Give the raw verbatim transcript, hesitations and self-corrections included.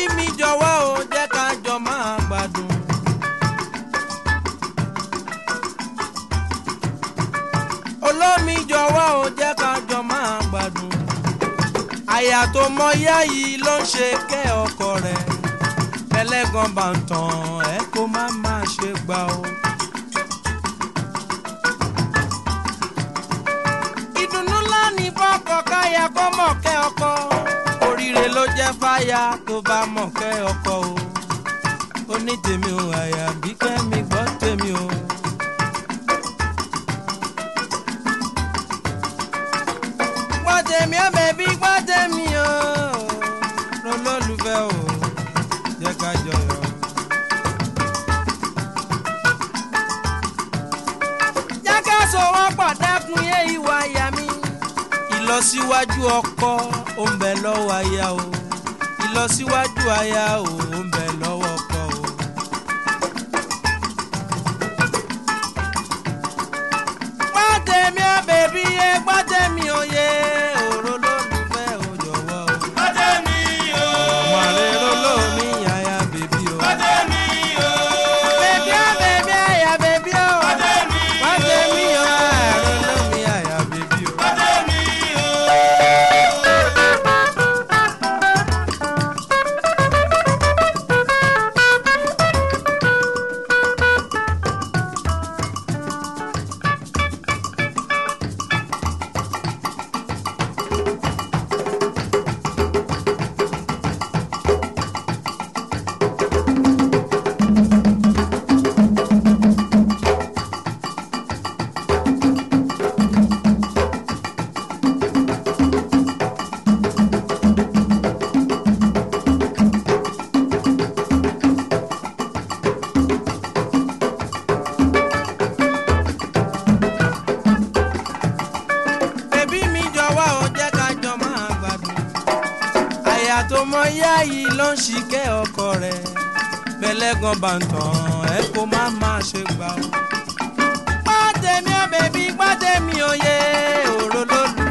bébí mi jọ̀wọ́ o jẹ́ ká jọ máa gbádùn. olómi jọ̀wọ́ o jẹ́ ká jọ máa gbádùn. àyà tó mọ yá yìí ló ń ṣe kẹ́ ọkọ rẹ̀. ẹlẹ́gàn bá ń tàn ẹ́ kó má má ṣe gbà o. ìdùnnú ńlá ní fọ́kọ káyà kó mọ̀ kẹ́ ọkọ. oríire ló jẹ́ fáyà tó bá mọ̀ kẹ́ ọkọ o. ó ní tèmi o àyà bí kẹ́mi gbọ́ tèmi o. gbọ́ tèmi ó bẹ̀bí gbọ́ tèmi o. lólùfẹ́ o jẹ́ ká jọyọ̀. jẹ́ ká sọ̀wọ́ pàdákùn yé ìwà àyà mi. ìlọsíwájú ọkọ ó ń bẹ lọ́wọ́ aya o. ìlọsíwájú aya o ó ń bẹ lọ́wọ́ ọkọ o. gbọ́ tèmi ó bèbí yé gbọ́ tèmi ó yé òró lólùfẹ́ o jọ̀wọ́ o. gbọ́ tèmi o. ọmọ rẹ̀ ló lómi àyà bèbí o. gbọ́ tèmi o. bèbí ó bèbí àyà bèbí o. gbọ́ tèmi o. gbọ́ tèmi ó àrò lómi àyà bèbí o. gbọ́ tèmi o. bèbí mi jọ̀wọ́ o jẹ́ ká jọ máa gbádùn. àyà tó mọ yá yìí ló ń ṣìkẹ́ ọkọ rẹ̀. bẹ́lẹ́gàn bá ń tàn ẹ́ kó má má ṣe gbà o. gbọ́ tèmi ó bèbí gbọ́ tèmi ó yé òró lólùfẹ́.